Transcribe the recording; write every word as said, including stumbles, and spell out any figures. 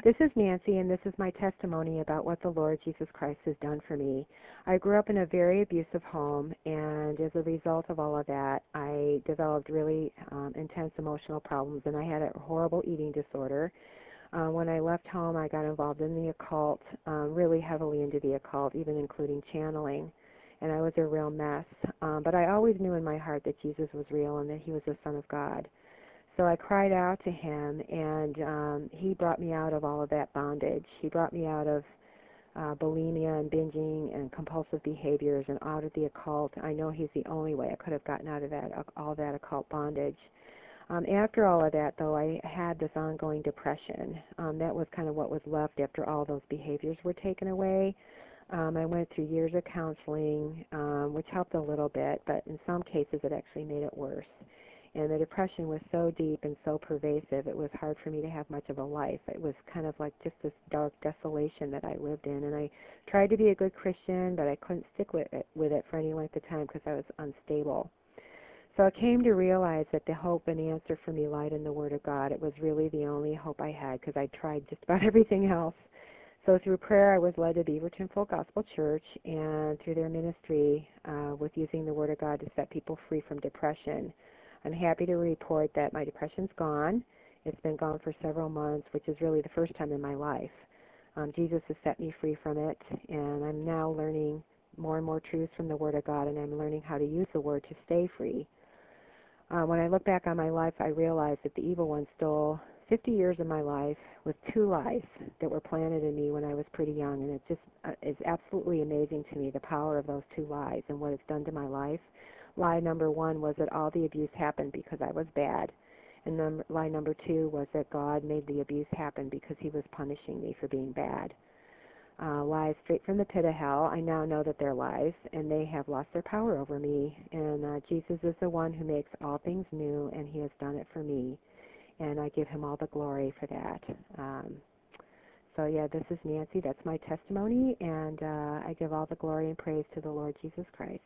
This is Nancy, and this is my testimony about what the Lord Jesus Christ has done for me. I grew up in a very abusive home, and as a result of all of that, I developed really um, intense emotional problems, and I had a horrible eating disorder. Uh, when I left home, I got involved in the occult, um, really heavily into the occult, even including channeling, and I was a real mess. Um, but I always knew in my heart that Jesus was real and that he was the Son of God. So I cried out to him, and um, he brought me out of all of that bondage. He brought me out of uh, bulimia and binging and compulsive behaviors and out of the occult. I know he's the only way I could have gotten out of that all that occult bondage. Um, after all of that, though, I had this ongoing depression. Um, that was kind of what was left after all those behaviors were taken away. Um, I went through years of counseling, um, which helped a little bit, but in some cases it actually made it worse. And the depression was so deep and so pervasive, it was hard for me to have much of a life. It was kind of like just this dark desolation that I lived in. And I tried to be a good Christian, but I couldn't stick with it, with it for any length of time because I was unstable. So I came to realize that the hope and answer for me lied in the Word of God. It was really the only hope I had because I tried just about everything else. So through prayer, I was led to Beaverton Full Gospel Church, and through their ministry uh, with using the Word of God to set people free from depression. I'm happy to report that my depression's gone. It's been gone for several months, which is really the first time in my life. Um, Jesus has set me free from it, and I'm now learning more and more truths from the Word of God, and I'm learning how to use the Word to stay free. Uh, when I look back on my life, I realize that the evil one stole fifty years of my life with two lies that were planted in me when I was pretty young, and it just uh, is absolutely amazing to me, the power of those two lies and what it's done to my life. Lie number one was that all the abuse happened because I was bad. And number, lie number two was that God made the abuse happen because he was punishing me for being bad. Uh, lies straight from the pit of hell. I now know that they're lies, and they have lost their power over me. And uh, Jesus is the one who makes all things new, and he has done it for me. And I give him all the glory for that. Um, so, yeah, this is Nancy. That's my testimony, and uh, I give all the glory and praise to the Lord Jesus Christ.